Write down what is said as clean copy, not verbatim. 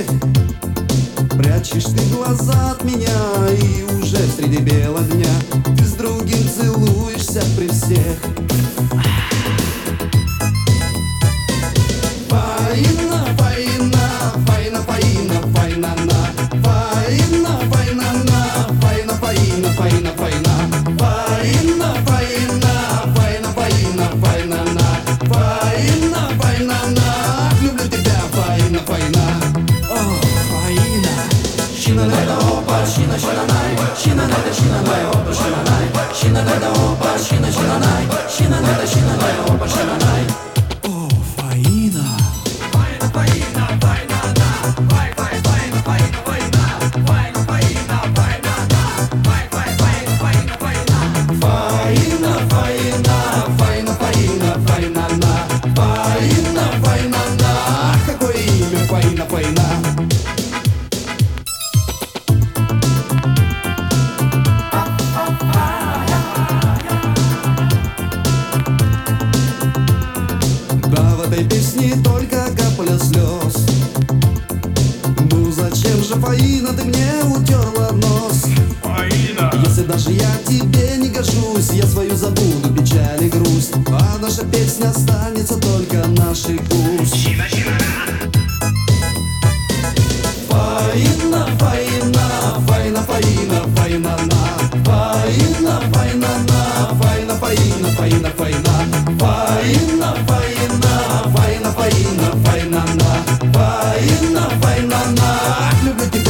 Прячешь ты глаза от меня, и уже среди бела дня ты с другим целуешься при всех. Фаина, фаина, файна, фаина, файна, на. Фаина, файна, на. Файна, фаина, файна, файна. Фаина, фаина, файна, фаина, файна, на. Фаина, файна, на. Люблю тебя, фаина, файна. О, фаина. Шина найда опа, шина шина най. Шина найда шина най опа, шина най. Шина найда опа, шина шина най. Шина найда шина най опа, шина най. О, фаина. Файна, фаина, файна, на. Фай, фай, файна, файна, файна. Файна, фаина, файна, на. Фай, фай, файна, файна, файна. Фаина, фаина, файна, фаина, файна, на. Фаина, файна, на. Какое имя, фаина, файна. Да, в этой песне только капля слез. Ну зачем же, Фаина, ты мне утерла нос? Фаина! Если даже я тебе не гожусь, я свою забуду печаль и грусть, а наша песня останется только наших уст. Шина, шина, Фаина, фаина, файна, фаина, файна, на. Фаина, файна, на. Файна, фаина, фаина, файна. Фаина, фаина, файна, фаина, файна, на. Фаина, файна, на. Люблю тебя.